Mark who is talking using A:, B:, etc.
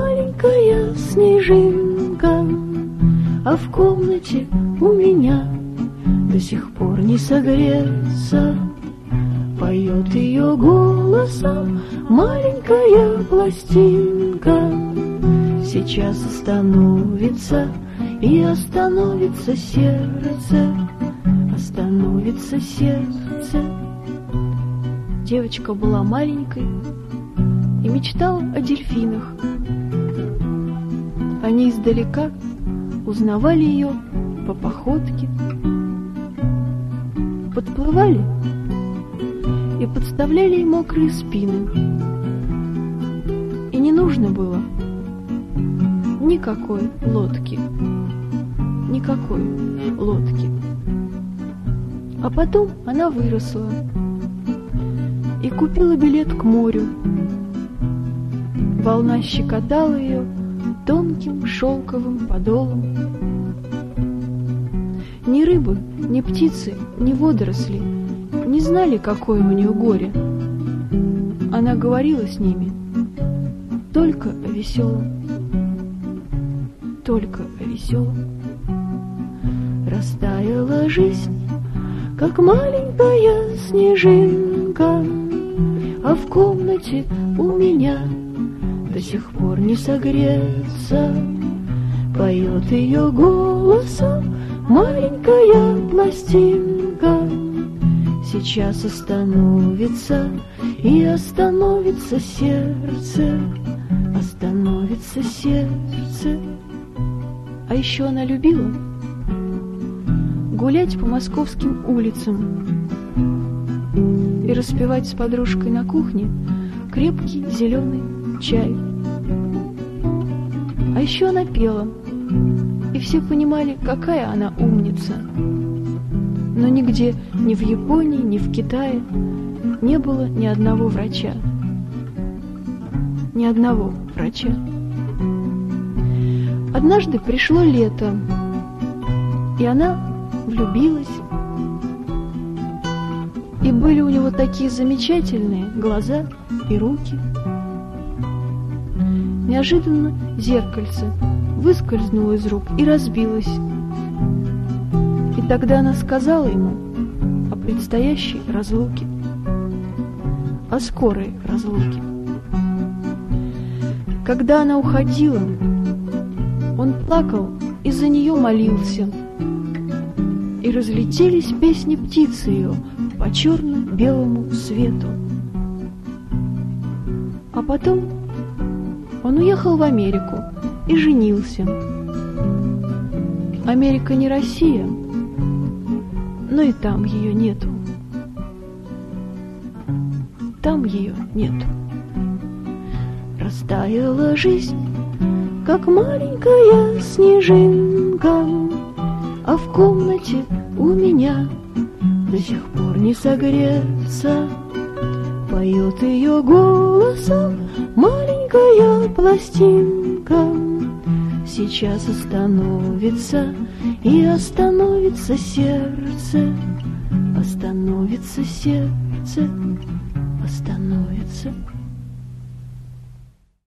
A: маленькая снежинка, а в комнате у меня до сих пор не согреться. Поет ее голосом маленькая пластинка. Сейчас остановится, и остановится сердце, остановится сердце. Девочка была маленькой и мечтала о дельфинах. Они издалека узнавали ее по походке, подплывали и подставляли ей мокрые спины. И не нужно было никакой лодки, никакой лодки. А потом она выросла и купила билет к морю. Волна щекотала ее тонким шелковым подолом. Ни рыбы, ни птицы, ни водоросли не знали, какое у нее горе. Она говорила с ними только о веселом, только о веселом. Растаяла жизнь, как маленькая снежинка, а в комнате у меня до сих пор не согреться. Поет ее голосом маленькая пластинка. Сейчас остановится, и остановится сердце, остановится сердце. А еще она любила гулять по московским улицам и распивать с подружкой на кухне крепкий зеленый чай. А еще она пела, и все понимали, какая она умница. Но нигде, ни в Японии, ни в Китае не было ни одного врача. Ни одного врача. Однажды пришло лето, и она влюбилась. И были у него такие замечательные глаза и руки. Неожиданно зеркальце выскользнуло из рук и разбилось. И тогда она сказала ему о предстоящей разлуке, о скорой разлуке. Когда она уходила, он плакал и за нее молился. И разлетелись песни птицы ее по черно-белому свету. А потом он уехал в Америку и женился. Америка не Россия, но и там ее нету. Там ее нету. Растаяла жизнь, как маленькая снежинка, а в комнате у меня до сих пор не согреться. Поет ее голосом маленькая пластинка. Сейчас остановится, и остановится сердце, остановится сердце, остановится.